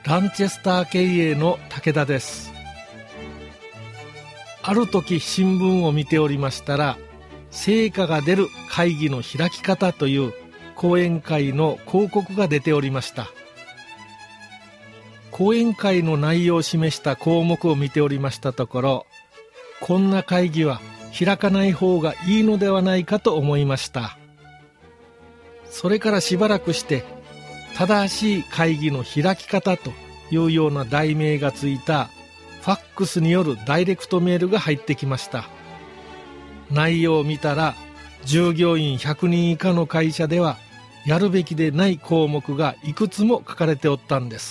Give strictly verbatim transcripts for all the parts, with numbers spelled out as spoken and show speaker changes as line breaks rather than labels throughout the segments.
ランチェスター経営の武田です。ある時新聞を見ておりましたら、成果が出る会議の開き方という講演会の広告が出ておりました。講演会の内容を示した項目を見ておりましたところ、こんな会議は開かない方がいいのではないかと思いました。それからしばらくして正しい会議の開き方というような題名がついたファックスによるダイレクトメールが入ってきました。内容を見たら、従業員ひゃくにん以下の会社ではやるべきでない項目がいくつも書かれておったんです。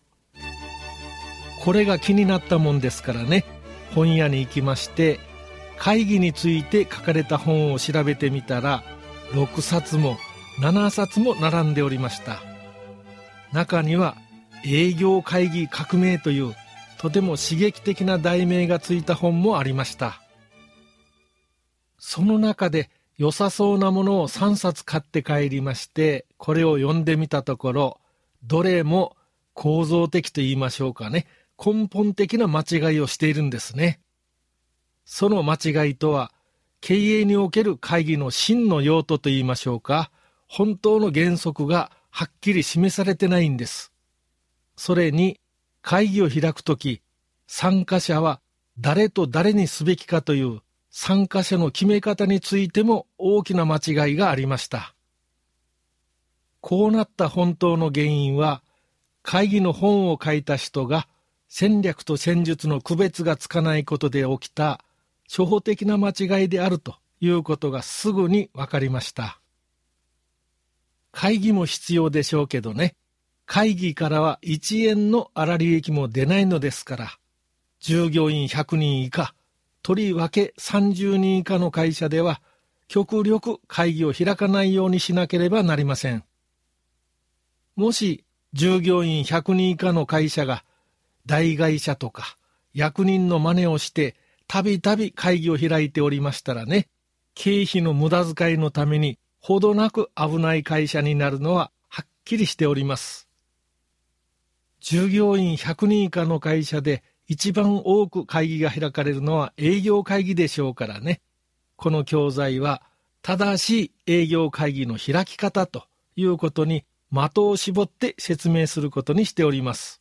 これが気になったもんですからね、本屋に行きまして会議について書かれた本を調べてみたら、ろくさつもななさつも並んでおりました。中には営業会議革命というとても刺激的な題名がついた本もありました。その中で良さそうなものをさんさつ買って帰りまして、これを読んでみたところ、どれも構造的と言いましょうかね、根本的な間違いをしているんですね。その間違いとは、経営における会議の真の用途と言いましょうか、本当の原則がはっきり示されてないんです。それに、会議を開くとき、参加者は誰と誰にすべきかという参加者の決め方についても大きな間違いがありました。こうなった本当の原因は、会議の本を書いた人が戦略と戦術の区別がつかないことで起きた初歩的な間違いであるということがすぐに分かりました。会議も必要でしょうけどね、会議からはいちえんの粗利益も出ないのですから、従業員ひゃくにん以下、とりわけさんじゅうにん以下の会社では極力会議を開かないようにしなければなりません。もし従業員ひゃくにん以下の会社が大会社とか役人の真似をしてたびたび会議を開いておりましたらね、経費の無駄遣いのためにほどなく危ない会社になるのははっきりしております。従業員ひゃくにん以下の会社で一番多く会議が開かれるのは営業会議でしょうからね、この教材は正しい営業会議の開き方ということに的を絞って説明することにしております。